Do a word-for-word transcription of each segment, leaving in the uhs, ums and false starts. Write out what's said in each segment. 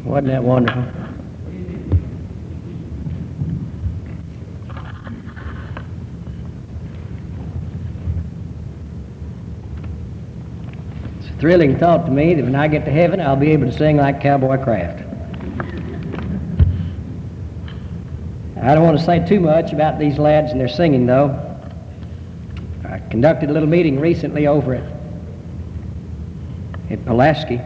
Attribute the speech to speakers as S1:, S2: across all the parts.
S1: Wasn't that wonderful? It's a thrilling thought to me that when I get to heaven, I'll be able to sing like Cowboy Kraft. I don't want to say too much about these lads and their singing, though. I conducted a little meeting recently over at, at Pulaski,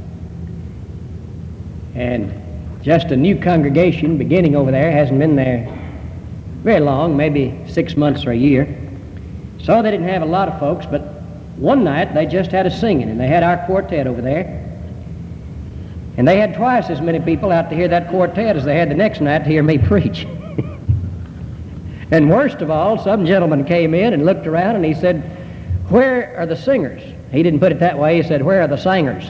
S1: and just a new congregation beginning over there, hasn't been there very long, maybe six months or a year. So they didn't have a lot of folks, but one night they just had a singing, and they had our quartet over there. And they had twice as many people out to hear that quartet as they had the next night to hear me preach. And worst of all, some gentleman came in and looked around and he said, "Where are the singers?" He didn't put it that way, he said, "Where are the singers?"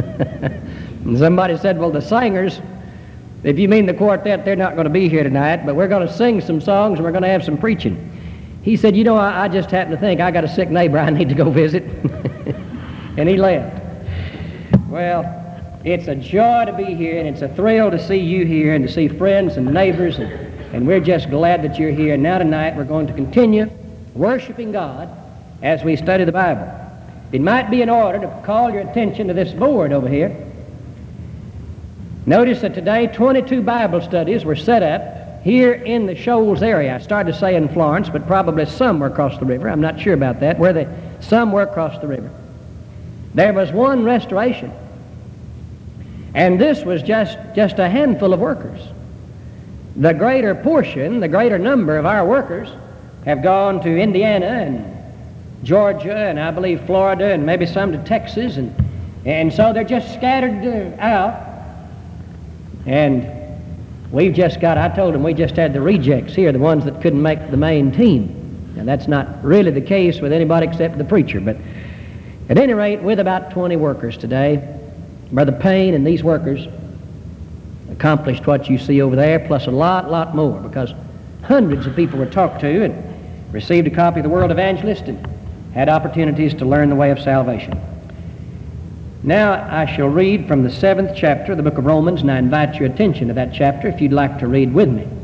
S1: And somebody said, "Well, the singers, if you mean the quartet, they're not going to be here tonight, but we're going to sing some songs and we're going to have some preaching." He said, "You know, I, I just happen to think I got a sick neighbor I need to go visit." And he left. Well, it's a joy to be here, and it's a thrill to see you here and to see friends and neighbors, and, and we're just glad that you're here. Now tonight we're going to continue worshiping God as we study the Bible. It might be in order to call your attention to this board over here. Notice that today twenty-two Bible studies were set up here in the Shoals area. I started to say in Florence, but probably some were across the river. I'm not sure about that. Where they, some were across the river. There was one restoration. And this was just, just a handful of workers. The greater portion, the greater number of our workers have gone to Indiana and Georgia and I believe Florida and maybe some to Texas. And, and so they're just scattered uh, out. And we've just got, I told them we just had the rejects here, the ones that couldn't make the main team. Now that's not really the case with anybody except the preacher. But at any rate, with about twenty workers today, Brother Payne and these workers accomplished what you see over there, plus a lot, lot more, because hundreds of people were talked to and received a copy of the World Evangelist and had opportunities to learn the way of salvation. Now I shall read from the seventh chapter of the book of Romans, and I invite your attention to that chapter if you'd like to read with me.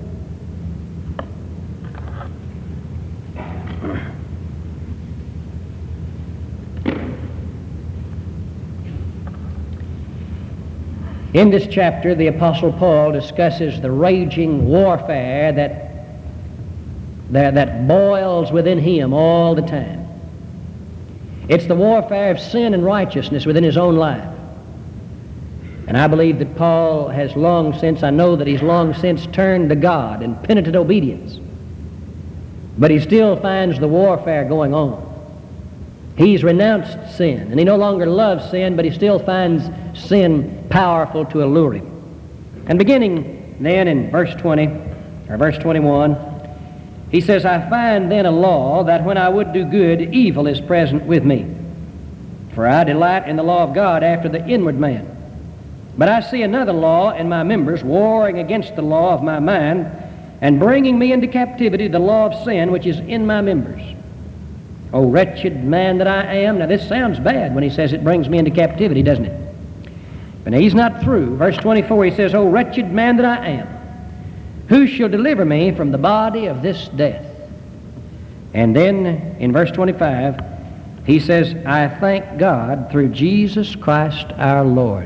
S1: In this chapter, the Apostle Paul discusses the raging warfare that, that, that boils within him all the time. It's the warfare of sin and righteousness within his own life. And I believe that Paul has long since, I know that he's long since turned to God in penitent obedience. But he still finds the warfare going on. He's renounced sin, and he no longer loves sin, but he still finds sin powerful to allure him. And beginning then in verse twenty, or verse twenty-one, he says, "I find then a law that when I would do good, evil is present with me. For I delight in the law of God after the inward man. But I see another law in my members, warring against the law of my mind, and bringing me into captivity the law of sin which is in my members. O wretched man that I am." Now this sounds bad when he says it brings me into captivity, doesn't it? But he's not through. Verse twenty-four, he says, "O wretched man that I am, who shall deliver me from the body of this death?" And then in verse twenty-five, he says, "I thank God through Jesus Christ our Lord."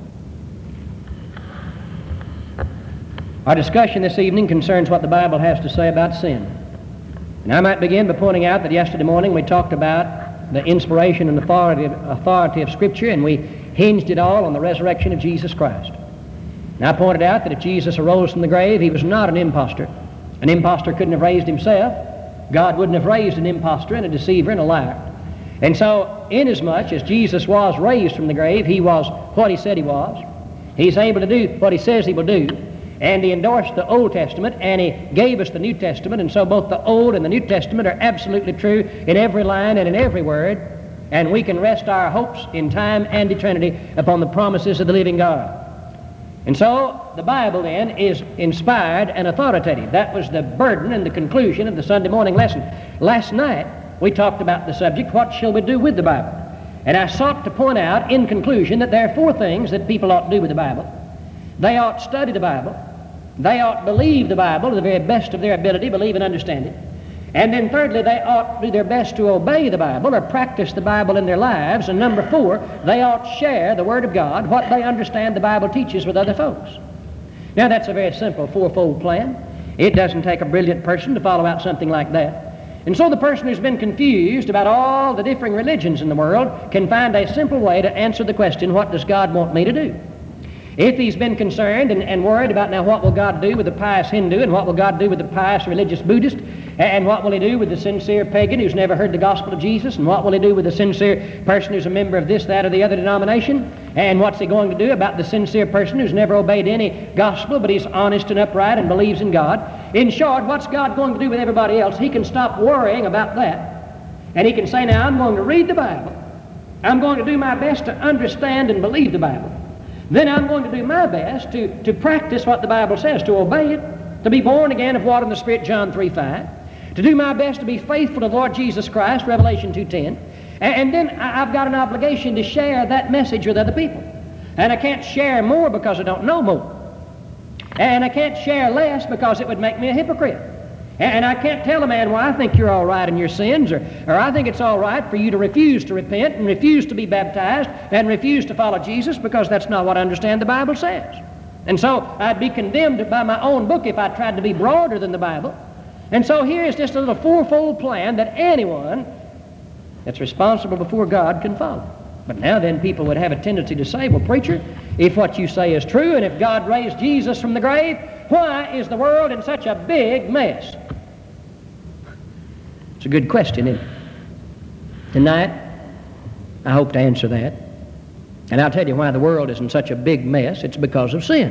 S1: Our discussion this evening concerns what the Bible has to say about sin. And I might begin by pointing out that yesterday morning we talked about the inspiration and authority of, authority of Scripture, and we hinged it all on the resurrection of Jesus Christ. And I pointed out that if Jesus arose from the grave, he was not an impostor. An impostor couldn't have raised himself. God wouldn't have raised an impostor and a deceiver and a liar. And so, inasmuch as Jesus was raised from the grave, he was what he said he was. He's able to do what he says he will do. And he endorsed the Old Testament, and he gave us the New Testament, and so both the Old and the New Testament are absolutely true in every line and in every word, and we can rest our hopes in time and eternity upon the promises of the living God. And so the Bible then is inspired and authoritative. That was the burden and the conclusion of the Sunday morning lesson. Last night we talked about the subject, what shall we do with the Bible? And I sought to point out in conclusion that there are four things that people ought to do with the Bible. They ought to study the Bible. They ought to believe the Bible to the very best of their ability, believe and understand it. And then thirdly, they ought to do their best to obey the Bible or practice the Bible in their lives. And number four, they ought to share the Word of God, what they understand the Bible teaches, with other folks. Now, that's a very simple fourfold plan. It doesn't take a brilliant person to follow out something like that. And so the person who's been confused about all the differing religions in the world can find a simple way to answer the question, what does God want me to do? If he's been concerned and, and worried about now what will God do with the pious Hindu, and what will God do with the pious religious Buddhist, and what will he do with the sincere pagan who's never heard the gospel of Jesus, and what will he do with the sincere person who's a member of this, that, or the other denomination, and what's he going to do about the sincere person who's never obeyed any gospel but he's honest and upright and believes in God? In short, what's God going to do with everybody else? He can stop worrying about that, and he can say, now I'm going to read the Bible. I'm going to do my best to understand and believe the Bible. Then I'm going to do my best to, to practice what the Bible says, to obey it, to be born again of water and the Spirit, John three five, to do my best to be faithful to the Lord Jesus Christ, Revelation two ten, and, and then I've got an obligation to share that message with other people. And I can't share more because I don't know more. And I can't share less because it would make me a hypocrite. And I can't tell a man, well, I think you're all right in your sins, or, or I think it's all right for you to refuse to repent and refuse to be baptized and refuse to follow Jesus, because that's not what I understand the Bible says. And so I'd be condemned by my own book if I tried to be broader than the Bible. And so here is just a little fourfold plan that anyone that's responsible before God can follow. But now then, people would have a tendency to say, well, preacher, if what you say is true and if God raised Jesus from the grave, why is the world in such a big mess? It's a good question, isn't it? Tonight, I hope to answer that. And I'll tell you why the world is in such a big mess. It's because of sin.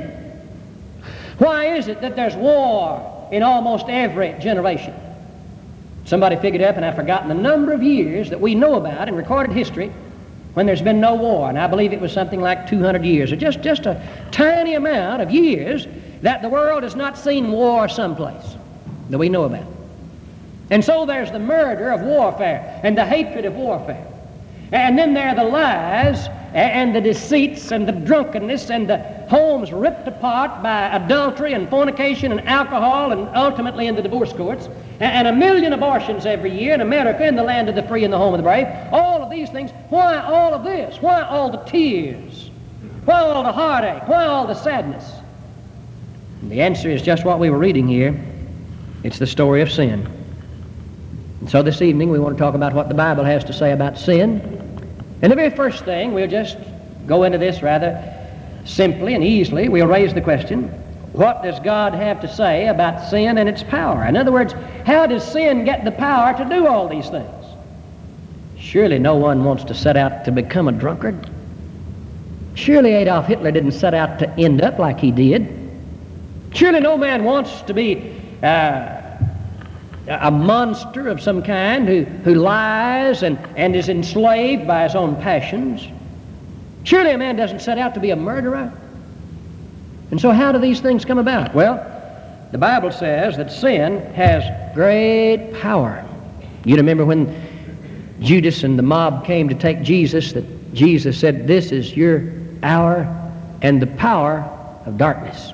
S1: Why is it that there's war in almost every generation? Somebody figured up, and I've forgotten the number of years that we know about in recorded history when there's been no war. And I believe it was something like two hundred years, or just, just a tiny amount of years that the world has not seen war someplace that we know about. And so there's the murder of warfare and the hatred of warfare. And then there are the lies and the deceits and the drunkenness and the homes ripped apart by adultery and fornication and alcohol, and ultimately in the divorce courts, and a million abortions every year in America, in the land of the free and the home of the brave. All of these things. Why all of this? Why all the tears? Why all the heartache? Why all the sadness? And the answer is just what we were reading here. It's the story of sin. And so this evening we want to talk about what the Bible has to say about sin. And the very first thing, we'll just go into this rather simply and easily. We'll raise the question, what does God have to say about sin and its power? In other words, how does sin get the power to do all these things? Surely no one wants to set out to become a drunkard. Surely Adolf Hitler didn't set out to end up like he did. Surely no man wants to be uh, a monster of some kind who, who lies and, and is enslaved by his own passions. Surely a man doesn't set out to be a murderer. And so how do these things come about? Well, the Bible says that sin has great power. You remember when Judas and the mob came to take Jesus, that Jesus said, this is your hour and the power of darkness.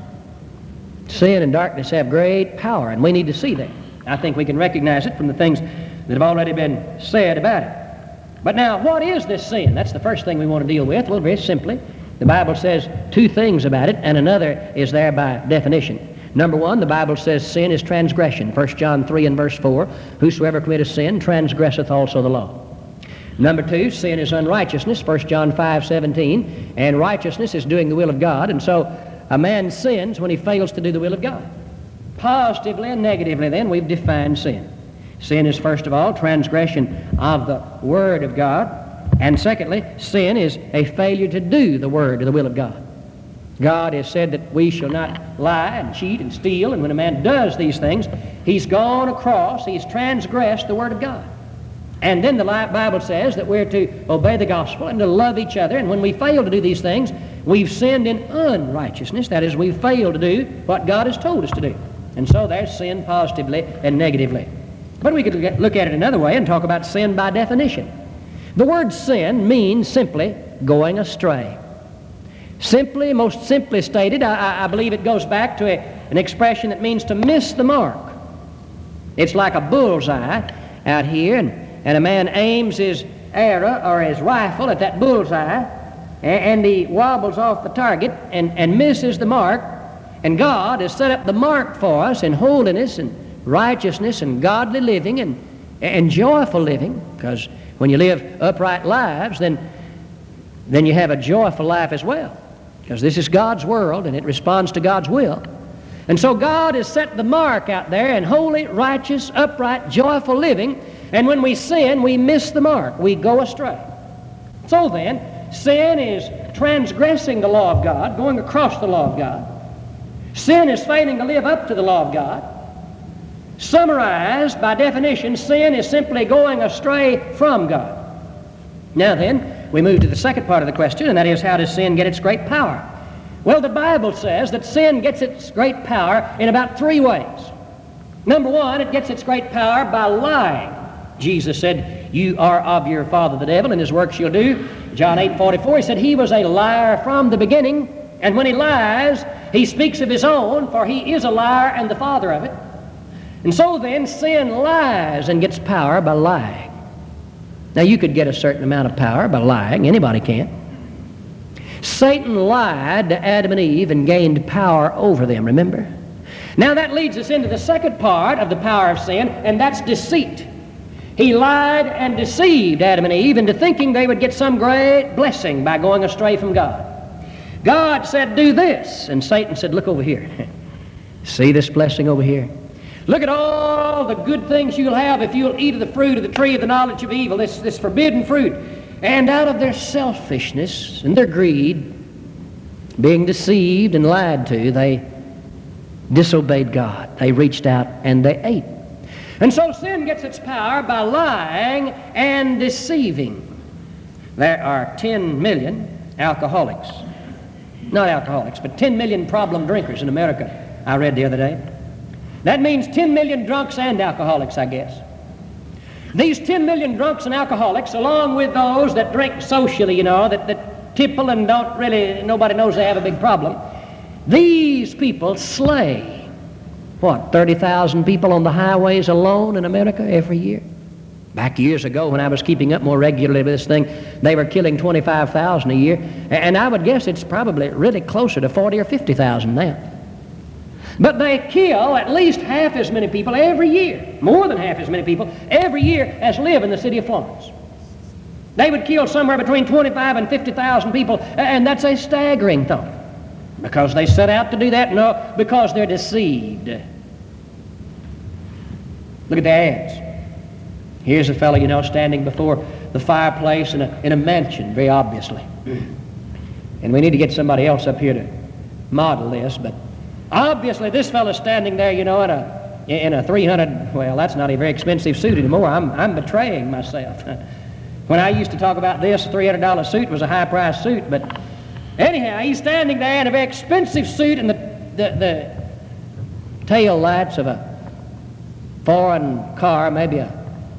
S1: Sin and darkness have great power, and we need to see that. I think we can recognize it from the things that have already been said about it. But now, what is this sin? That's the first thing we want to deal with. Well, very simply, the Bible says two things about it, and another is there by definition. Number one, the Bible says sin is transgression. First John three and verse four, whosoever committeth sin transgresseth also the law. Number two, sin is unrighteousness. First John five seventeen, and righteousness is doing the will of God. And so a man sins when he fails to do the will of God. Positively and negatively, then, we've defined sin. Sin is, first of all, transgression of the Word of God. And secondly, sin is a failure to do the Word or the will of God. God has said that we shall not lie and cheat and steal, and when a man does these things, he's gone across, he's transgressed the Word of God. And then the Bible says that we're to obey the gospel and to love each other, and when we fail to do these things, we've sinned in unrighteousness. That is, we've failed to do what God has told us to do. And so there's sin positively and negatively. But we could look at it another way and talk about sin by definition. The word sin means simply going astray. Simply, most simply stated, I, I believe it goes back to a, an expression that means to miss the mark. It's like a bullseye out here, and, and a man aims his arrow or his rifle at that bullseye, and, and he wobbles off the target and, and misses the mark. And God has set up the mark for us in holiness and righteousness and godly living and, and joyful living, because when you live upright lives, then, then you have a joyful life as well, because this is God's world and it responds to God's will. And so God has set the mark out there in holy, righteous, upright, joyful living, and when we sin, we miss the mark. We go astray. So then, sin is transgressing the law of God, going across the law of God. Sin is failing to live up to the law of God. Summarized, by definition, sin is simply going astray from God. Now then, we move to the second part of the question, and that is, how does sin get its great power? Well, the Bible says that sin gets its great power in about three ways. Number one, it gets its great power by lying. Jesus said, "You are of your father the devil, and his works you'll do." John eight forty-four, he said he was a liar from the beginning, and when he lies, he speaks of his own, for he is a liar and the father of it. And so then, sin lies and gets power by lying. Now, you could get a certain amount of power by lying. Anybody can. Satan lied to Adam and Eve and gained power over them, remember? Now, that leads us into the second part of the power of sin, and that's deceit. He lied and deceived Adam and Eve into thinking they would get some great blessing by going astray from God. God said, "Do this," and Satan said, "Look over here. See this blessing over here? Look at all the good things you'll have if you'll eat of the fruit of the tree of the knowledge of evil, this, this forbidden fruit." And out of their selfishness and their greed, being deceived and lied to, they disobeyed God. They reached out and they ate. And so sin gets its power by lying and deceiving. There are ten million alcoholics. Not alcoholics, but ten million problem drinkers in America, I read the other day. That means ten million drunks and alcoholics, I guess. These ten million drunks and alcoholics, along with those that drink socially, you know, that, that tipple and don't really, nobody knows they have a big problem, these people slay, what, thirty thousand people on the highways alone in America every year? Back years ago, when I was keeping up more regularly with this thing, they were killing twenty-five thousand a year, and I would guess it's probably really closer to forty or fifty thousand now. But they kill at least half as many people every year, more than half as many people every year as live in the city of Florence. They would kill somewhere between twenty-five and fifty thousand people, and that's a staggering thought. Because they set out to do that? No, because they're deceived. Look at the ads. Here's a fellow, you know, standing before the fireplace in a, in a mansion, very obviously. And we need to get somebody else up here to model this, but obviously this fellow's standing there, you know, in a, in a three hundred, well, that's not a very expensive suit anymore. I'm, I'm betraying myself. When I used to talk about this, a three hundred dollar suit was a high-priced suit, but anyhow, he's standing there in a very expensive suit, and the, the, the tail lights of a foreign car, maybe a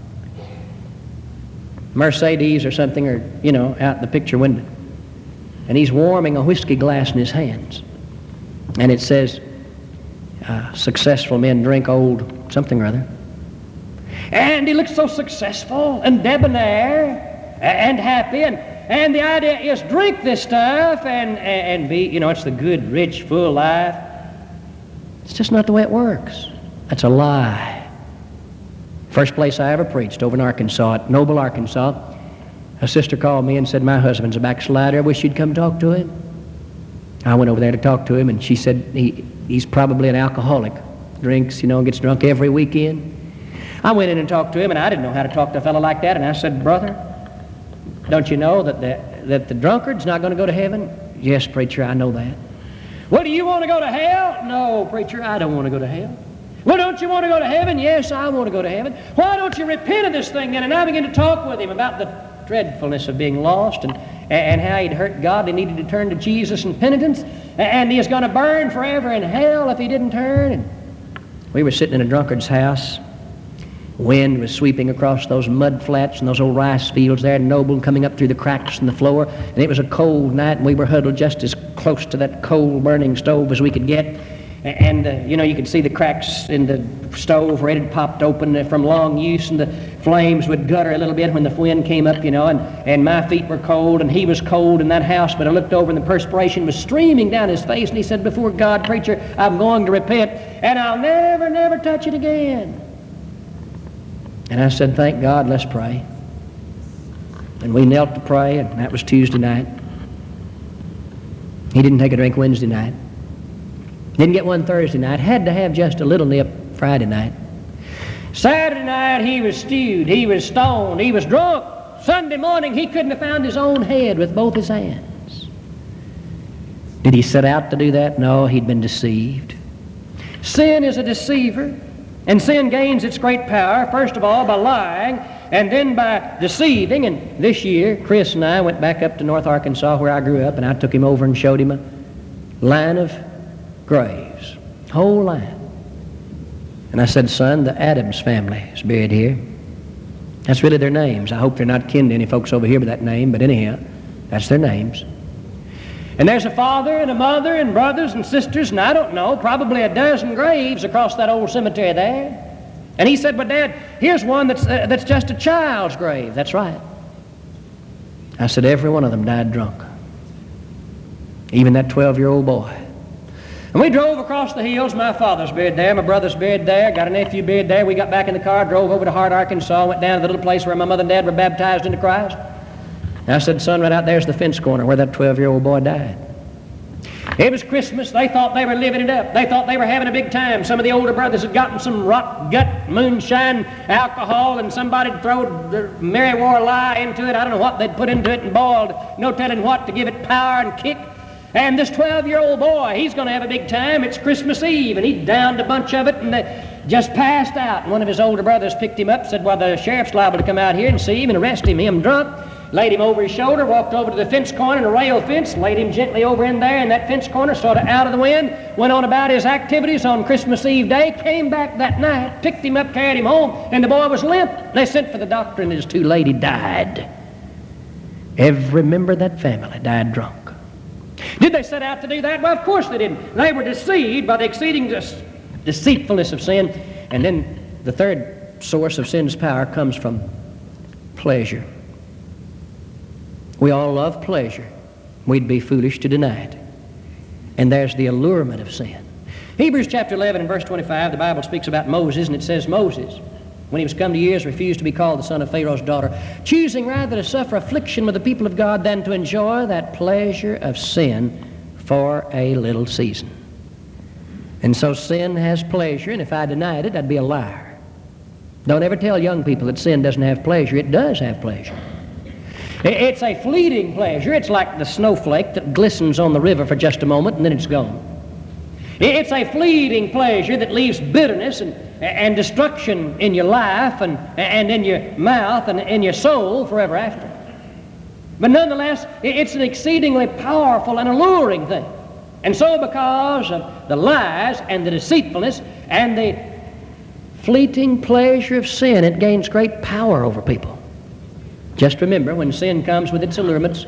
S1: Mercedes or something, or, you know, out the picture window. And he's warming a whiskey glass in his hands. And it says, uh, successful men drink old something or other. And he looks so successful and debonair and happy, and, and the idea is drink this stuff and, and be, you know, it's the good, rich, full life. It's just not the way it works. That's a lie. First place I ever preached, over in Arkansas, at Noble, Arkansas, a sister called me and said, "My husband's a backslider. I wish you'd come talk to him." I went over there to talk to him, and she said, he, he's probably an alcoholic. Drinks, you know, gets drunk every weekend. I went in and talked to him, and I didn't know how to talk to a fellow like that, and I said, "Brother, don't you know that the, that the drunkard's not going to go to heaven?" "Yes, preacher, I know that." "Well, do you want to go to hell?" "No, preacher, I don't want to go to hell." "Well, don't you want to go to heaven?" "Yes, I want to go to heaven." "Why don't you repent of this thing then?" And I began to talk with him about the dreadfulness of being lost, and, and how he'd hurt God. He needed to turn to Jesus in penitence, and he was going to burn forever in hell if he didn't turn. And we were sitting in a drunkard's house, Wind was sweeping across those mud flats and those old rice fields there, noble, coming up through the cracks in the floor. And it was a cold night, and we were huddled just as close to that cold burning stove as we could get. And, uh, you know, you could see the cracks in the stove where it had popped open from long use, and the flames would gutter a little bit when the wind came up, you know, and, and my feet were cold, and he was cold in that house. But I looked over, and the perspiration was streaming down his face, and he said, "Before God, preacher, I'm going to repent, and I'll never, never touch it again." And I said, "Thank God, let's pray." And we knelt to pray, and that was Tuesday night. He didn't take a drink Wednesday night. Didn't get one Thursday night. Had to have just a little nip Friday night. Saturday night he was stewed. He was stoned. He was drunk. Sunday morning he couldn't have found his own head with both his hands. Did he set out to do that? No, he'd been deceived. Sin is a deceiver, and sin gains its great power, first of all, by lying, and then by deceiving. And this year, Chris and I went back up to North Arkansas, where I grew up, and I took him over and showed him a line of graves, whole line. And I said, "Son, the Adams family is buried here." That's really their names. I hope they're not kin to any folks over here by that name, but anyhow, that's their names. And there's a father and a mother and brothers and sisters, and I don't know, probably a dozen graves across that old cemetery there. And he said, "But Dad, here's one that's, uh, that's just a child's grave." That's right. I said, "Every one of them died drunk. Even that twelve-year-old boy." And we drove across the hills. My father's buried there, my brother's buried there, got a nephew buried there. We got back in the car, drove over to Hart, Arkansas, went down to the little place where my mother and dad were baptized into Christ. And I said, "Son, right out there's the fence corner where that twelve-year-old boy died." It was Christmas. They thought they were living it up. They thought they were having a big time. Some of the older brothers had gotten some rot gut moonshine alcohol, and somebody had thrown the Mary War lye into it. I don't know what they'd put into it and boiled, no telling what, to give it power and kick. And this twelve-year-old boy, he's going to have a big time. It's Christmas Eve, and he downed a bunch of it and uh, just passed out. And one of his older brothers picked him up, said, "Well, the sheriff's liable to come out here and see him and arrest him. Him drunk." Laid him over his shoulder, walked over to the fence corner and a rail fence, laid him gently over in there in that fence corner, sort of out of the wind, went on about his activities on Christmas Eve day, came back that night, picked him up, carried him home, and the boy was limp. They sent for the doctor, and it was too late. He died. Every member of that family died drunk. Did they set out to do that? Well, of course they didn't. They were deceived by the exceeding deceitfulness of sin. And then the third source of sin's power comes from pleasure. We all love pleasure. We'd be foolish to deny it. And there's the allurement of sin. Hebrews chapter eleven and verse twenty-five, the Bible speaks about Moses, and it says, "Moses, when he was come to years, refused to be called the son of Pharaoh's daughter, choosing rather to suffer affliction with the people of God than to enjoy that pleasure of sin for a little season." And so sin has pleasure, and if I denied it, I'd be a liar. Don't ever tell young people that sin doesn't have pleasure. It does have pleasure. It's a fleeting pleasure. It's like the snowflake that glistens on the river for just a moment and then it's gone. It's a fleeting pleasure that leaves bitterness and, and destruction in your life and, and in your mouth and in your soul forever after. But nonetheless, it's an exceedingly powerful and alluring thing. And so because of the lies and the deceitfulness and the fleeting pleasure of sin, it gains great power over people. Just remember, when sin comes with its allurements,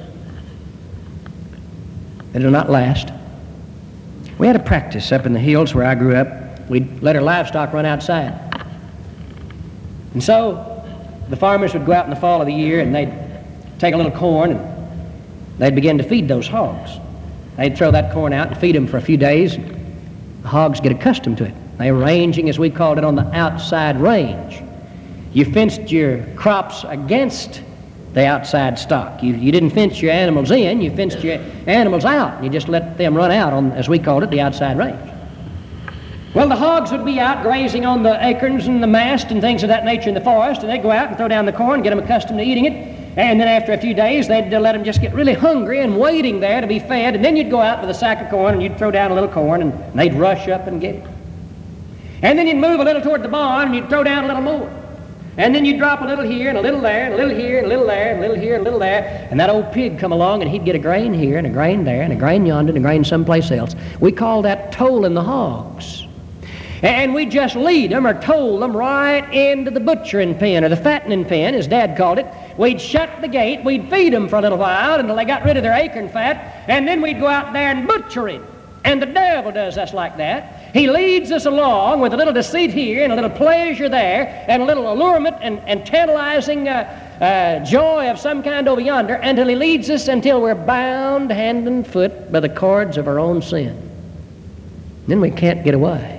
S1: it'll not last. We had a practice up in the hills where I grew up. We'd let our livestock run outside. And so the farmers would go out in the fall of the year and they'd take a little corn and they'd begin to feed those hogs. They'd throw that corn out and feed them for a few days. The hogs get accustomed to it. They were ranging, as we called it, on the outside range. You fenced your crops against the outside stock. You, you didn't fence your animals in, you fenced your animals out. You just let them run out on, as we called it, the outside range. Well, the hogs would be out grazing on the acorns and the mast and things of that nature in the forest, and they'd go out and throw down the corn, get them accustomed to eating it, and then after a few days, they'd uh, let them just get really hungry and waiting there to be fed, and then you'd go out with a sack of corn and you'd throw down a little corn, and they'd rush up and get it. And then you'd move a little toward the barn and you'd throw down a little more. And then you'd drop a little here and a little there and a little here and a little there and a little here and a little there, and that old pig come along and he'd get a grain here and a grain there and a grain yonder and a grain someplace else. We call that tolling the hogs. And we'd just lead them or told them right into the butchering pen or the fattening pen, as Dad called it. We'd shut the gate, we'd feed them for a little while until they got rid of their acorn fat, and then we'd go out there and butcher him. And the devil does us like that. He leads us along with a little deceit here and a little pleasure there and a little allurement and, and tantalizing uh, uh, joy of some kind over yonder until he leads us until we're bound hand and foot by the cords of our own sin. Then we can't get away.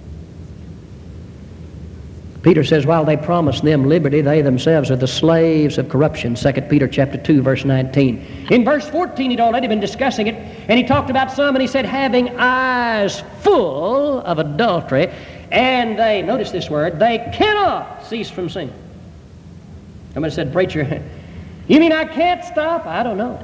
S1: Peter says, while they promise them liberty, they themselves are the slaves of corruption. Second Peter chapter two, verse nineteen. In verse fourteen, he'd already been discussing it, and he talked about some, and he said, having eyes full of adultery, and they, notice this word, they cannot cease from sin. Somebody said, preacher, you mean I can't stop? I don't know.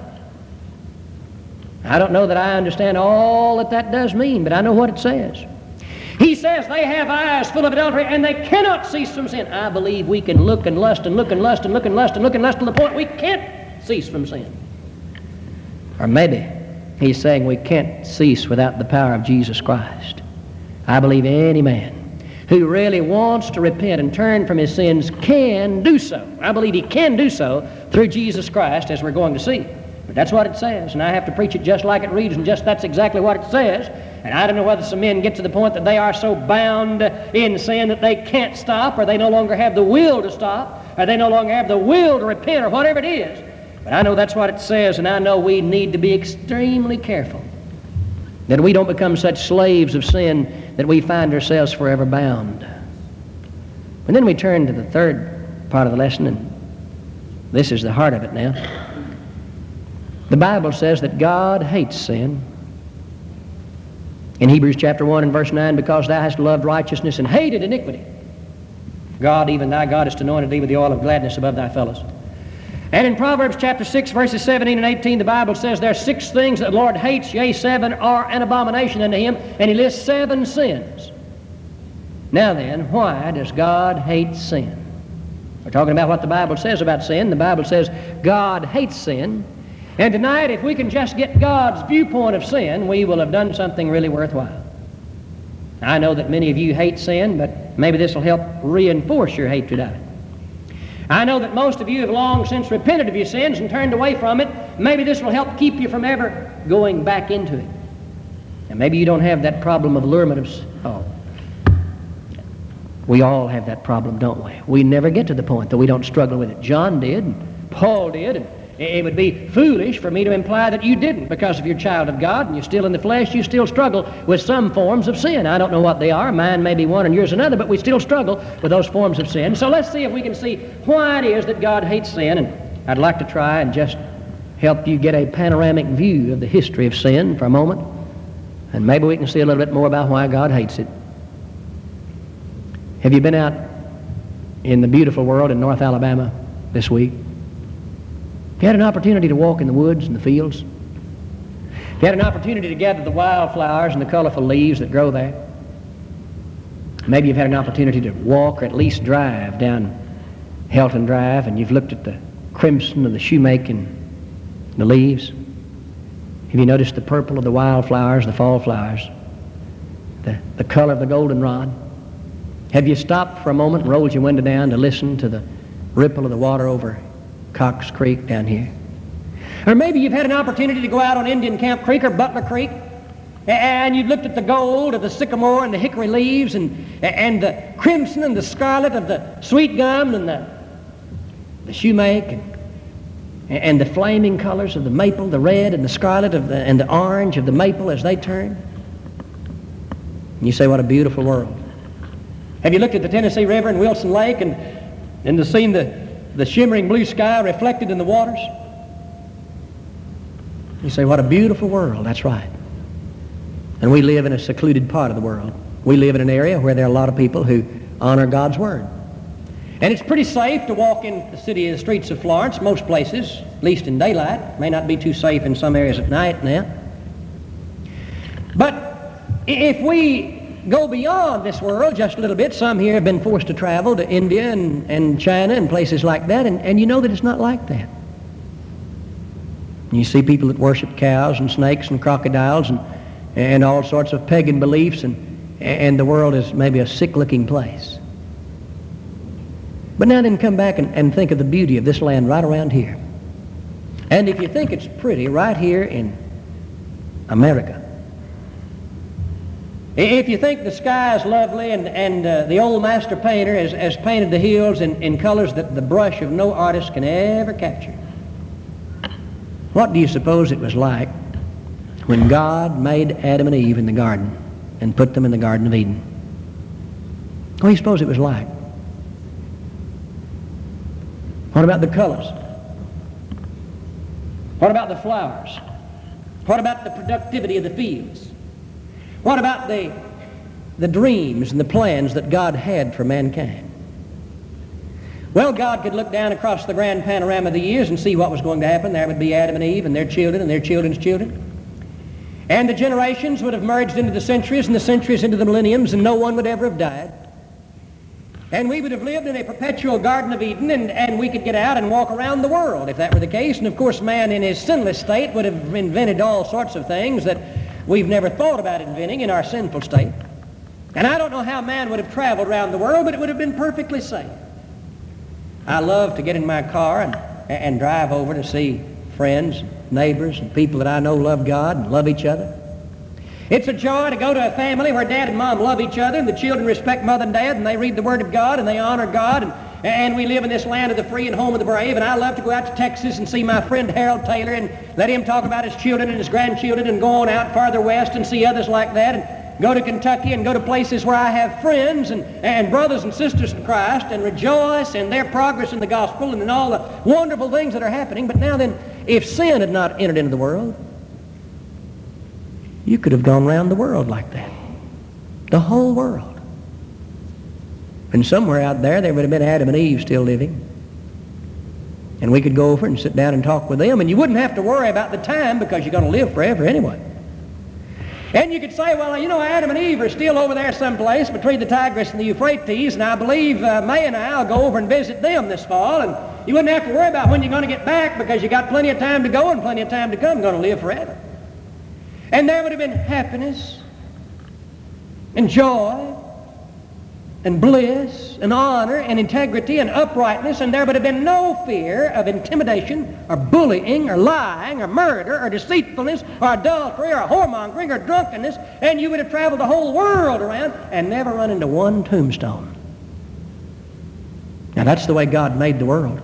S1: I don't know that I understand all that that does mean, but I know what it says. He says they have eyes full of adultery and they cannot cease from sin. I believe we can look and lust and look and lust and look and lust and look and lust to the point we can't cease from sin. Or maybe he's saying we can't cease without the power of Jesus Christ. I believe any man who really wants to repent and turn from his sins can do so. I believe he can do so through Jesus Christ, as we're going to see. But that's what it says, and I have to preach it just like it reads, and just that's exactly what it says. And I don't know whether some men get to the point that they are so bound in sin that they can't stop, or they no longer have the will to stop, or they no longer have the will to repent, or whatever it is. But I know that's what it says, and I know we need to be extremely careful that we don't become such slaves of sin that we find ourselves forever bound. And then we turn to the third part of the lesson, and this is the heart of it now. The Bible says that God hates sin. In Hebrews chapter one and verse nine, because thou hast loved righteousness and hated iniquity, God, even thy God, hast anointed thee with the oil of gladness above thy fellows. And in Proverbs chapter six, verses seventeen and eighteen, the Bible says there are six things that the Lord hates, yea, seven are an abomination unto him, and he lists seven sins. Now then, why does God hate sin? We're talking about what the Bible says about sin. The Bible says God hates sin. And tonight, if we can just get God's viewpoint of sin, we will have done something really worthwhile. I know that many of you hate sin, but maybe this will help reinforce your hatred of it. I know that most of you have long since repented of your sins and turned away from it. Maybe this will help keep you from ever going back into it. And maybe you don't have that problem of allurement of... Oh. We all have that problem, don't we? We never get to the point that we don't struggle with it. John did, and Paul did, and it would be foolish for me to imply that you didn't, because if you're a child of God and you're still in the flesh, you still struggle with some forms of sin. I don't know what they are. Mine may be one and yours another, but we still struggle with those forms of sin. So let's see if we can see why it is that God hates sin. And I'd like to try and just help you get a panoramic view of the history of sin for a moment. And maybe we can see a little bit more about why God hates it. Have you been out in the beautiful world in North Alabama this week? If you had an opportunity to walk in the woods and the fields, if you had an opportunity to gather the wildflowers and the colorful leaves that grow there, maybe you've had an opportunity to walk or at least drive down Helton Drive, and you've looked at the crimson of the shoemake and the leaves. Have you noticed the purple of the wildflowers, the fall flowers, the, the color of the goldenrod? Have you stopped for a moment and rolled your window down to listen to the ripple of the water over Cox Creek down here? Or maybe you've had an opportunity to go out on Indian Camp Creek or Butler Creek, and you've looked at the gold of the sycamore and the hickory leaves, and and the crimson and the scarlet of the sweet gum and the the shoemake, and, and the flaming colors of the maple, the red and the scarlet of the and the orange of the maple as they turn. And you say, what a beautiful world. Have you looked at the Tennessee River and Wilson Lake and and seen the the shimmering blue sky reflected in the waters? You say, what a beautiful world. That's right. And we live in a secluded part of the world. We live in an area where there are a lot of people who honor God's Word. And it's pretty safe to walk in the city, the streets of Florence, most places, at least in daylight. May not be too safe in some areas at night now. But if we go beyond this world just a little bit, some here have been forced to travel to India and, and China and places like that, and, and you know that it's not like that. You see people that worship cows and snakes and crocodiles and, and all sorts of pagan beliefs, and, and the world is maybe a sick-looking place. But now then come back and, and think of the beauty of this land right around here. And if you think it's pretty right here in America, if you think the sky is lovely and, and uh, the old master painter has, has painted the hills in, in colors that the brush of no artist can ever capture, what do you suppose it was like when God made Adam and Eve in the garden and put them in the Garden of Eden? What do you suppose it was like? What about the colors? What about the flowers? What about the productivity of the fields? What about the, the dreams and the plans that God had for mankind? Well, God could look down across the grand panorama of the years and see what was going to happen. There would be Adam and Eve and their children and their children's children. And the generations would have merged into the centuries and the centuries into the millenniums, and no one would ever have died. And we would have lived in a perpetual Garden of Eden, and, and we could get out and walk around the world if that were the case. And of course, man in his sinless state would have invented all sorts of things that we've never thought about inventing in our sinful state. And I don't know how man would have traveled around the world, but it would have been perfectly safe. I love to get in my car and, and drive over to see friends, neighbors, and people that I know love God and love each other. It's a joy to go to a family where dad and mom love each other and the children respect mother and dad and they read the Word of God and they honor God, and, and we live in this land of the free and home of the brave. And I love to go out to Texas and see my friend Harold Taylor and let him talk about his children and his grandchildren, and go on out farther west and see others like that, and go to Kentucky and go to places where I have friends and, and brothers and sisters in Christ, and rejoice in their progress in the gospel and in all the wonderful things that are happening. But now then, if sin had not entered into the world, you could have gone around the world like that. The whole world. And somewhere out there, there would have been Adam and Eve still living. And we could go over and sit down and talk with them, and you wouldn't have to worry about the time because you're going to live forever anyway. And you could say, well, you know, Adam and Eve are still over there someplace between the Tigris and the Euphrates, and I believe uh, May and I will go over and visit them this fall, and you wouldn't have to worry about when you're going to get back because you got plenty of time to go and plenty of time to come. You're going to live forever. And there would have been happiness and joy and bliss and honor and integrity and uprightness, and there would have been no fear of intimidation or bullying or lying or murder or deceitfulness or adultery or whoremongering or drunkenness, and you would have traveled the whole world around and never run into one tombstone. Now that's the way God made the world.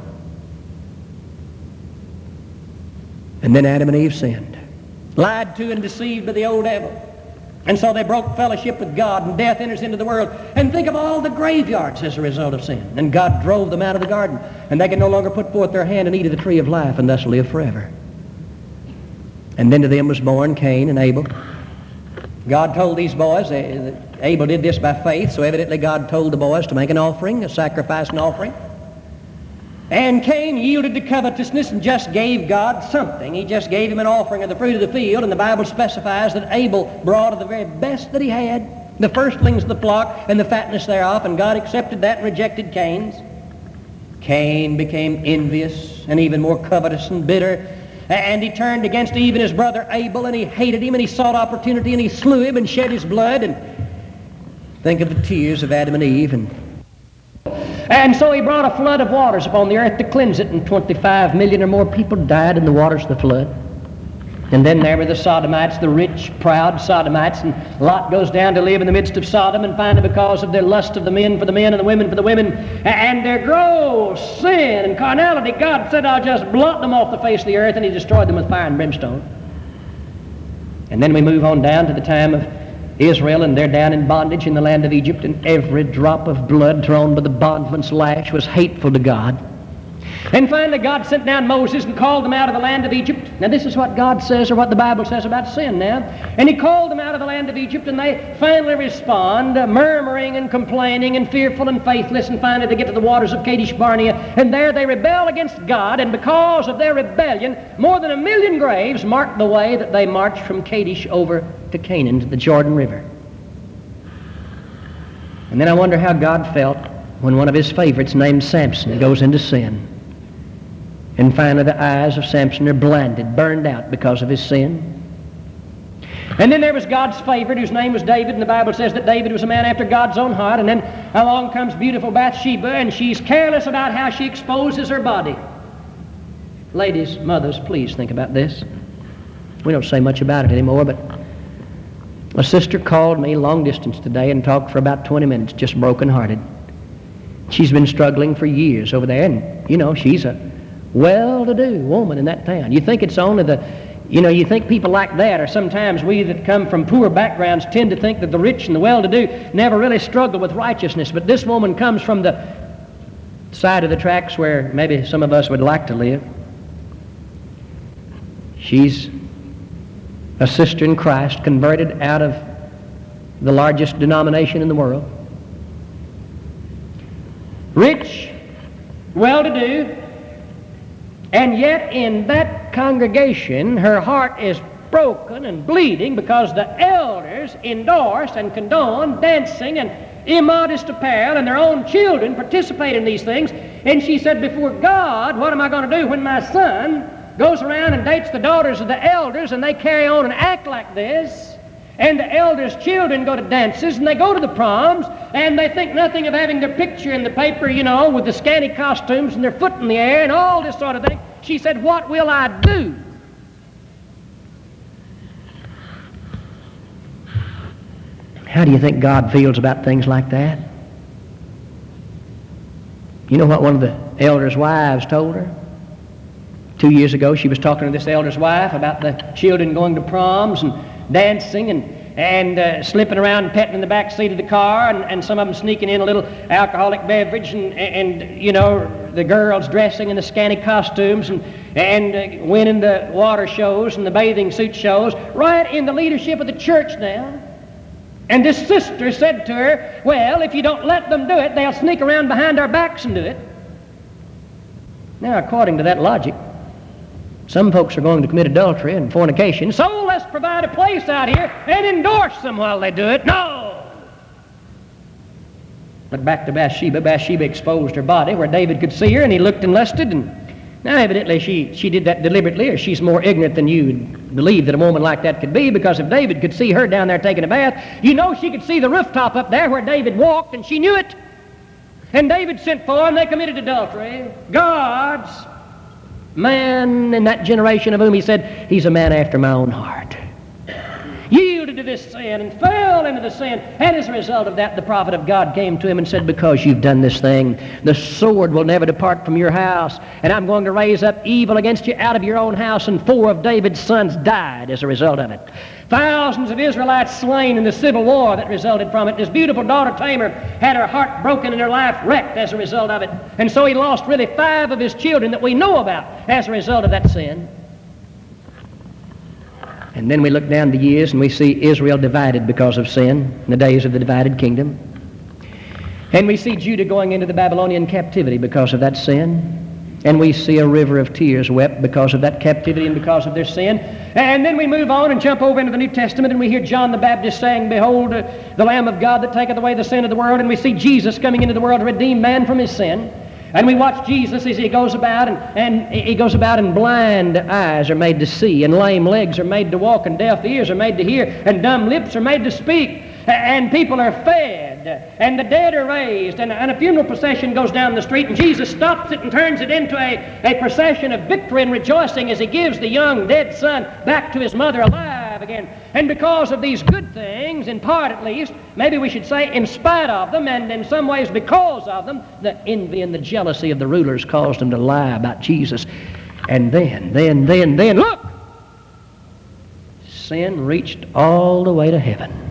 S1: And then Adam and Eve sinned. Lied to and deceived by the old devil. And so they broke fellowship with God, and death enters into the world. And think of all the graveyards as a result of sin. And God drove them out of the garden, and they could no longer put forth their hand and eat of the tree of life and thus live forever. And then to them was born Cain and Abel. God told these boys, that Abel did this by faith, so evidently God told the boys to make an offering, a sacrifice and offering. And Cain yielded to covetousness and just gave God something. He just gave him an offering of the fruit of the field, and the Bible specifies that Abel brought of the very best that he had, the firstlings of the flock and the fatness thereof, and God accepted that and rejected Cain's. Cain became envious and even more covetous and bitter, and he turned against even his brother Abel, and he hated him, and he sought opportunity, and he slew him and shed his blood. And think of the tears of Adam and Eve. And And so he brought a flood of waters upon the earth to cleanse it, and twenty-five million or more people died in the waters of the flood. And then there were the Sodomites, the rich, proud Sodomites, and Lot goes down to live in the midst of Sodom, and finally because of their lust of the men for the men and the women for the women, and their gross sin and carnality, God said, I'll just blot them off the face of the earth, and he destroyed them with fire and brimstone. And then we move on down to the time of Israel, and they're down in bondage in the land of Egypt, and every drop of blood drawn by the bondman's lash was hateful to God. And finally God sent down Moses and called them out of the land of Egypt. Now this is what God says, or what the Bible says about sin now. And he called them out of the land of Egypt, and they finally respond, uh, murmuring and complaining and fearful and faithless, and finally they get to the waters of Kadesh Barnea, and there they rebel against God, and because of their rebellion, more than a million graves mark the way that they marched from Kadesh over to Canaan, to the Jordan River. And then I wonder how God felt when one of his favorites named Samson goes into sin. And finally the eyes of Samson are blinded, burned out because of his sin. And then there was God's favorite, whose name was David, and the Bible says that David was a man after God's own heart. And then along comes beautiful Bathsheba, and she's careless about how she exposes her body. Ladies, mothers, please think about this. We don't say much about it anymore, but a sister called me long distance today and talked for about twenty minutes, just broken-hearted. She's been struggling for years over there, and, you know, she's a well-to-do woman in that town. You think it's only the, you know, you think people like that, or sometimes we that come from poor backgrounds tend to think that the rich and the well-to-do never really struggle with righteousness, but this woman comes from the side of the tracks where maybe some of us would like to live. She's a sister in Christ, converted out of the largest denomination in the world. Rich, well-to-do, and yet in that congregation her heart is broken and bleeding because the elders endorse and condone dancing and immodest apparel, and their own children participate in these things. And she said, before God, what am I going to do when my son goes around and dates the daughters of the elders, and they carry on and act like this, and the elders' children go to dances, and they go to the proms, and they think nothing of having their picture in the paper, you know, with the scanty costumes and their foot in the air and all this sort of thing. She said, what will I do? How do you think God feels about things like that? You know what one of the elders' wives told her? Two years ago, she was talking to this elder's wife about the children going to proms and dancing and, and uh, slipping around and petting in the back seat of the car, and, and some of them sneaking in a little alcoholic beverage, and, and you know, the girls dressing in the scanty costumes and, and uh, winning the water shows and the bathing suit shows, right in the leadership of the church now. And this sister said to her, well, if you don't let them do it, they'll sneak around behind our backs and do it. Now, according to that logic, some folks are going to commit adultery and fornication, so let's provide a place out here and endorse them while they do it. No! But back to Bathsheba. Bathsheba exposed her body where David could see her, and he looked and lusted. And now evidently she, she did that deliberately, or she's more ignorant than you would believe that a woman like that could be, because if David could see her down there taking a bath, you know she could see the rooftop up there where David walked, and she knew it. And David sent for her, and they committed adultery. God's man in that generation of whom he said, he's a man after my own heart, yielded to this sin and fell into the sin. And as a result of that, the prophet of God came to him and said, because you've done this thing, the sword will never depart from your house, and I'm going to raise up evil against you out of your own house. And four of David's sons died as a result of it. Thousands of Israelites slain in the civil war that resulted from it. His beautiful daughter Tamar had her heart broken and her life wrecked as a result of it. And so he lost really five of his children that we know about as a result of that sin. And then we look down the years and we see Israel divided because of sin in the days of the divided kingdom. And we see Judah going into the Babylonian captivity because of that sin. And we see a river of tears wept because of that captivity and because of their sin. And then we move on and jump over into the New Testament, and we hear John the Baptist saying, behold, uh, the Lamb of God that taketh away the sin of the world. And we see Jesus coming into the world to redeem man from his sin. And we watch Jesus as he goes about, and, and he goes about, and blind eyes are made to see, and lame legs are made to walk, and deaf ears are made to hear, and dumb lips are made to speak. And people are fed, and the dead are raised, and, and a funeral procession goes down the street, and Jesus stops it and turns it into a, a procession of victory and rejoicing as he gives the young dead son back to his mother alive again. And because of these good things, in part at least, maybe we should say in spite of them, and in some ways because of them, the envy and the jealousy of the rulers caused them to lie about Jesus. And then, then, then, then, look! Sin reached all the way to heaven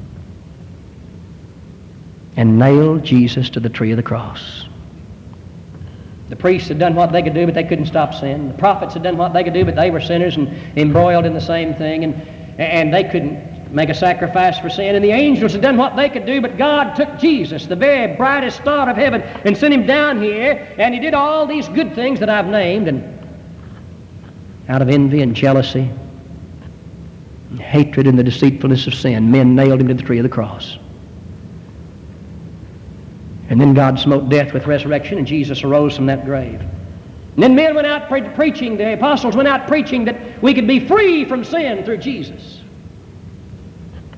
S1: and nailed Jesus to the tree of the cross. The priests had done what they could do, but they couldn't stop sin. The prophets had done what they could do, but they were sinners and embroiled in the same thing, and, and they couldn't make a sacrifice for sin. And the angels had done what they could do, but God took Jesus, the very brightest star of heaven, and sent him down here, and he did all these good things that I've named, and out of envy and jealousy, and hatred and the deceitfulness of sin, men nailed him to the tree of the cross. And then God smote death with resurrection, and Jesus arose from that grave. And then men went out pre- preaching, the apostles went out preaching that we could be free from sin through Jesus.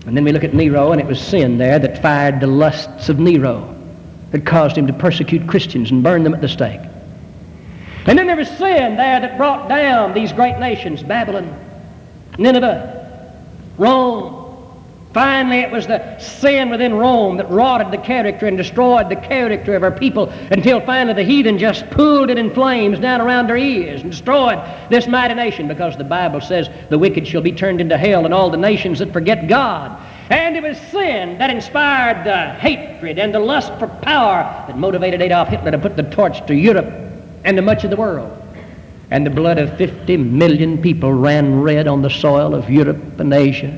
S1: And then we look at Nero, and it was sin there that fired the lusts of Nero, that caused him to persecute Christians and burn them at the stake. And then there was sin there that brought down these great nations, Babylon, Nineveh, Rome. Finally, it was the sin within Rome that rotted the character and destroyed the character of her people until finally the heathen just pulled it in flames down around their ears and destroyed this mighty nation, because the Bible says the wicked shall be turned into hell and all the nations that forget God. And it was sin that inspired the hatred and the lust for power that motivated Adolf Hitler to put the torch to Europe and to much of the world. And the blood of fifty million people ran red on the soil of Europe and Asia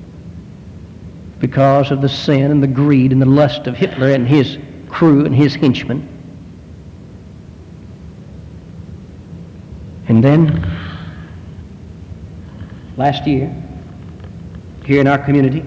S1: because of the sin and the greed and the lust of Hitler and his crew and his henchmen. And then, last year, here in our community,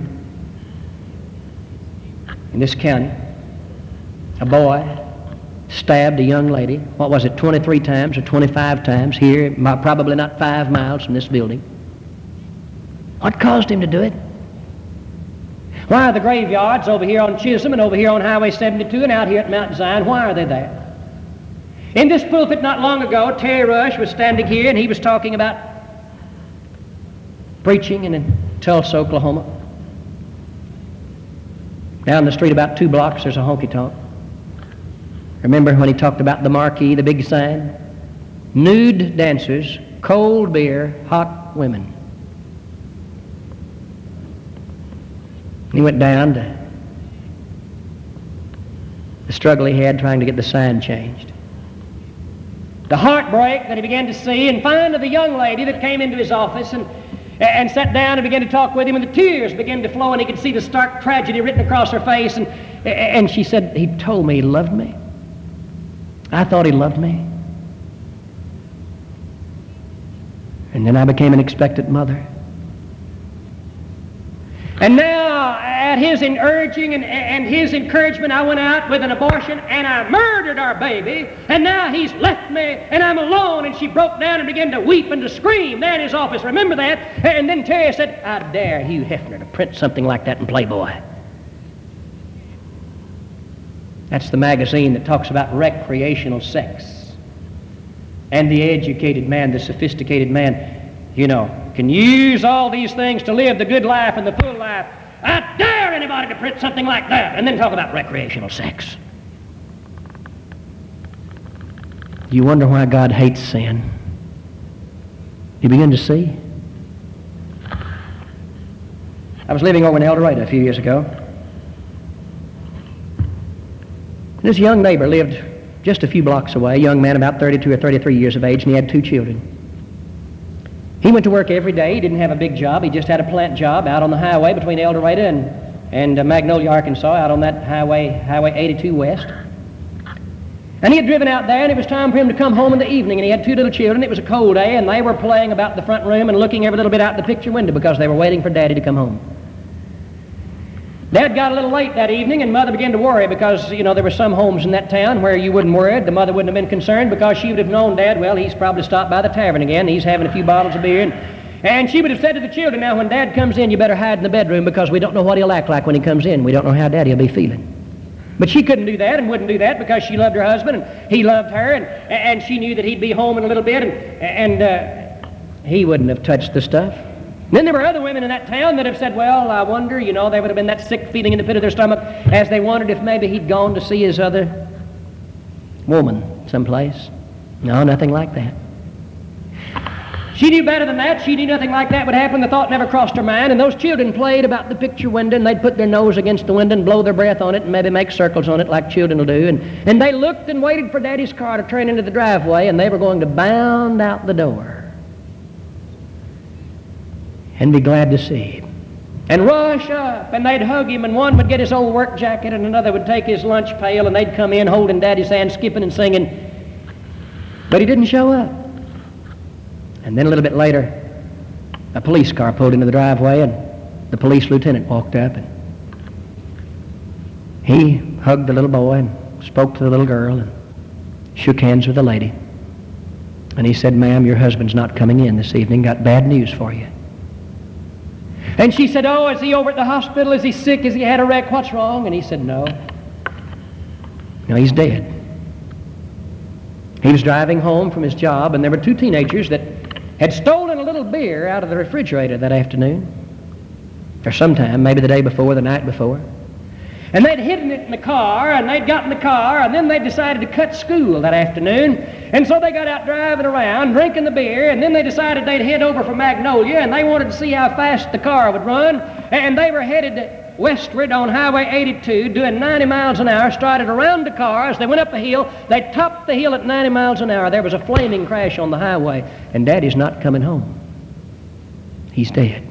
S1: in this county, a boy stabbed a young lady, what was it, twenty-three times or twenty-five times here, probably not five miles from this building. What caused him to do it? Why are the graveyards over here on Chisholm and over here on Highway seventy-two and out here at Mount Zion, why are they there? In this pulpit not long ago, Terry Rush was standing here and he was talking about preaching in Tulsa, Oklahoma. Down the street about two blocks there's a honky-tonk. Remember when he talked about the marquee, the big sign? Nude dancers, cold beer, hot women. He went down to the struggle he had trying to get the sign changed. The heartbreak that he began to see, and finally the young lady that came into his office and, and sat down and began to talk with him, and the tears began to flow, and he could see the stark tragedy written across her face, and, and she said, he told me he loved me. I thought he loved me. And then I became an expectant mother. And now, at his urging and, and his encouragement, I went out with an abortion and I murdered our baby. And now he's left me and I'm alone. And she broke down and began to weep and to scream there in his office. Remember that? And then Terry said, I dare Hugh Hefner to print something like that in Playboy. That's the magazine that talks about recreational sex. And the educated man, the sophisticated man, you know, can use all these things to live the good life and the full life. I dare anybody to print something like that and then talk about recreational sex. You wonder why God hates sin. You begin to see? I was living over in El Dorado a few years ago. This young neighbor lived just a few blocks away, a young man about thirty-two or thirty-three years of age, and he had two children. He went to work every day. He didn't have a big job. He just had a plant job out on the highway between El Dorado and, and uh, Magnolia, Arkansas, out on that highway, Highway eighty-two West. And he had driven out there, and it was time for him to come home in the evening, and he had two little children. It was a cold day, and they were playing about the front room and looking every little bit out the picture window because they were waiting for Daddy to come home. Dad got a little late that evening, and Mother began to worry because, you know, there were some homes in that town where you wouldn't worry. The mother wouldn't have been concerned because she would have known Dad, well, he's probably stopped by the tavern again. He's having a few bottles of beer. And, and she would have said to the children, now, when Dad comes in, you better hide in the bedroom because we don't know what he'll act like when he comes in. We don't know how Daddy will be feeling. But she couldn't do that and wouldn't do that because she loved her husband and he loved her, and, and she knew that he'd be home in a little bit, and, and uh, he wouldn't have touched the stuff. Then there were other women in that town that have said, well, I wonder, you know, they would have been that sick feeling in the pit of their stomach as they wondered if maybe he'd gone to see his other woman someplace. No, nothing like that. She knew better than that. She knew nothing like that would happen. The thought never crossed her mind. And those children played about the picture window, and they'd put their nose against the window and blow their breath on it and maybe make circles on it like children will do. And, and they looked and waited for Daddy's car to turn into the driveway, and they were going to bound out the door and be glad to see him and rush up, and they'd hug him, and one would get his old work jacket and another would take his lunch pail, and they'd come in holding Daddy's hand, skipping and singing. But he didn't show up. And then a little bit later, a police car pulled into the driveway, and the police lieutenant walked up, and he hugged the little boy and spoke to the little girl and shook hands with the lady. And he said, ma'am, your husband's not coming in this evening. Got bad news for you. And she said, oh, is he over at the hospital? Is he sick? Has he had a wreck? What's wrong? And he said, no. No, he's dead. He was driving home from his job, and there were two teenagers that had stolen a little beer out of the refrigerator that afternoon, or sometime, maybe the day before, the night before. And they'd hidden it in the car, and they'd got in the car, and then they decided to cut school that afternoon. And so they got out driving around, drinking the beer, and then they decided they'd head over for Magnolia, and they wanted to see how fast the car would run. And they were headed westward on Highway eighty-two, doing ninety miles an hour, started around the car. As they went up a hill, they topped the hill at ninety miles an hour. There was a flaming crash on the highway, and Daddy's not coming home. He's dead.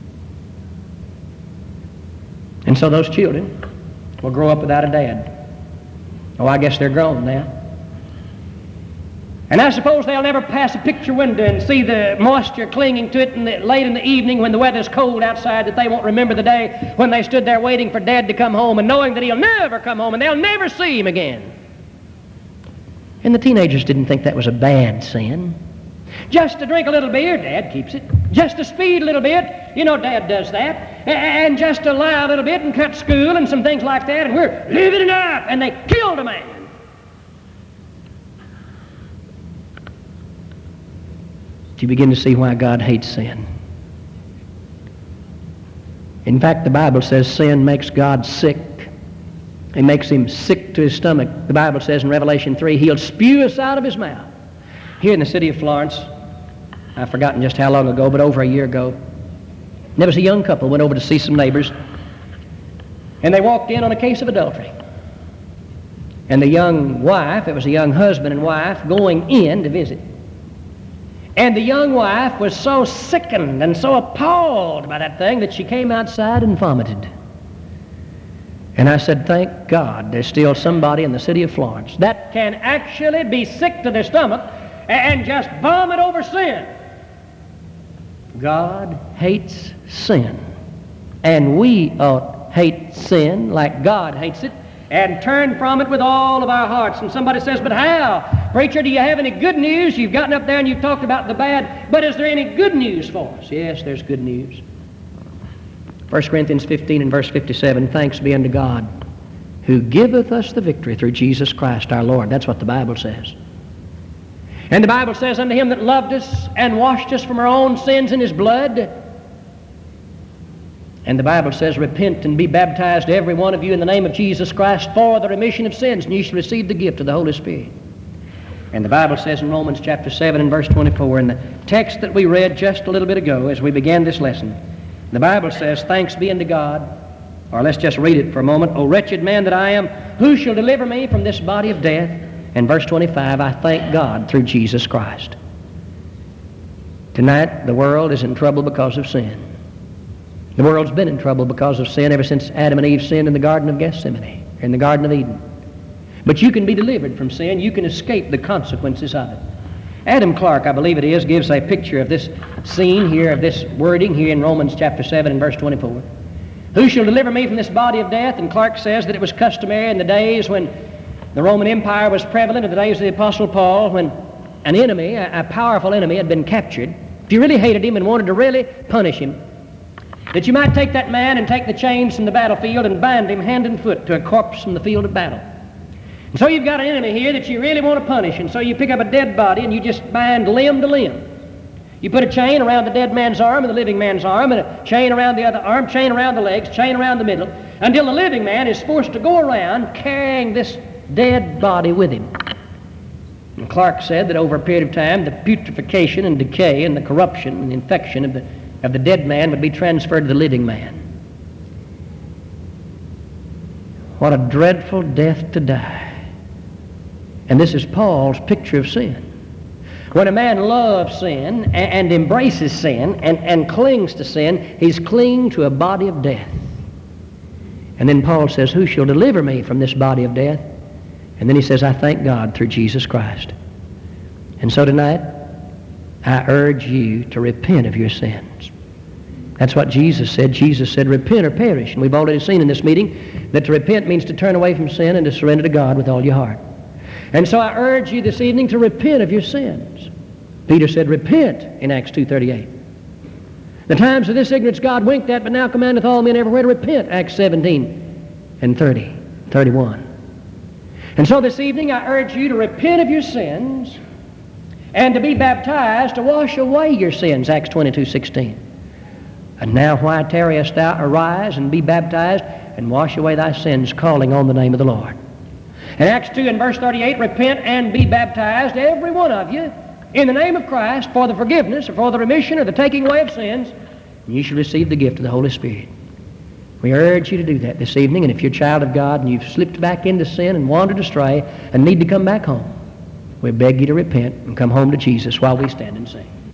S1: And so those children will grow up without a dad. Oh, I guess they're grown now. And I suppose they'll never pass a picture window and see the moisture clinging to it in the, late in the evening when the weather's cold outside, that they won't remember the day when they stood there waiting for Dad to come home and knowing that he'll never come home and they'll never see him again. And the teenagers didn't think that was a bad sin. Just to drink a little beer, Dad keeps it. Just to speed a little bit, you know Dad does that. And just to lie a little bit and cut school and some things like that, and we're living it up. And they killed a man. You begin to see why God hates sin. In fact, the Bible says sin makes God sick. It makes him sick to his stomach. The Bible says in Revelation three, he'll spew us out of his mouth. Here in the city of Florence, I've forgotten just how long ago, but over a year ago, there was a young couple went over to see some neighbors, and they walked in on a case of adultery. And the young wife, it was a young husband and wife, going in to visit. And the young wife was so sickened and so appalled by that thing that she came outside and vomited. And I said, thank God there's still somebody in the city of Florence that can actually be sick to their stomach and just vomit over sin. God hates sin. And we ought hate sin like God hates it and turn from it with all of our hearts. And somebody says, but how? Preacher, do you have any good news? You've gotten up there and you've talked about the bad, but is there any good news for us? Yes, there's good news. First Corinthians fifteen and verse fifty-seven, thanks be unto God, who giveth us the victory through Jesus Christ our Lord. That's what the Bible says. And the Bible says, unto him that loved us and washed us from our own sins in his blood. And the Bible says, repent and be baptized, every one of you, in the name of Jesus Christ for the remission of sins, and ye shall receive the gift of the Holy Spirit. And the Bible says in Romans chapter seven and verse twenty-four, in the text that we read just a little bit ago as we began this lesson, the Bible says, thanks be unto God, or let's just read it for a moment, O wretched man that I am, who shall deliver me from this body of death? And verse twenty-five, I thank God through Jesus Christ. Tonight, the world is in trouble because of sin. The world's been in trouble because of sin ever since Adam and Eve sinned in the Garden of Gethsemane, in the Garden of Eden. But you can be delivered from sin. You can escape the consequences of it. Adam Clark, I believe it is, gives a picture of this scene here, of this wording here in Romans chapter seven and verse twenty-four. Who shall deliver me from this body of death? And Clark says that it was customary in the days when the Roman Empire was prevalent, in the days of the Apostle Paul, when an enemy, a, a powerful enemy, had been captured. If you really hated him and wanted to really punish him, that you might take that man and take the chains from the battlefield and bind him hand and foot to a corpse from the field of battle. And so you've got an enemy here that you really want to punish, and so you pick up a dead body and you just bind limb to limb. You put a chain around the dead man's arm and the living man's arm, and a chain around the other arm, chain around the legs, chain around the middle, until the living man is forced to go around carrying this dead body with him. And Clark said that over a period of time, the putrefaction and decay and the corruption and infection of the of the dead man would be transferred to the living man. What a dreadful death to die. And this is Paul's picture of sin. When a man loves sin and, and embraces sin and, and clings to sin, he's clinging to a body of death. And then Paul says, who shall deliver me from this body of death? And then he says, I thank God through Jesus Christ. And so tonight, I urge you to repent of your sins. That's what Jesus said. Jesus said, repent or perish. And we've already seen in this meeting that to repent means to turn away from sin and to surrender to God with all your heart. And so I urge you this evening to repent of your sins. Peter said, repent in Acts two thirty-eight. The times of this ignorance God winked at, but now commandeth all men everywhere to repent, Acts seventeen and thirty, thirty-one. And so this evening I urge you to repent of your sins and to be baptized to wash away your sins, Acts twenty-two, sixteen. And now why tarriest thou? Arise and be baptized and wash away thy sins, calling on the name of the Lord. In Acts two and verse thirty-eight, repent and be baptized, every one of you, in the name of Christ, for the forgiveness or for the remission or the taking away of sins, and you shall receive the gift of the Holy Spirit. We urge you to do that this evening, and if you're a child of God and you've slipped back into sin and wandered astray and need to come back home, we beg you to repent and come home to Jesus while we stand and sing.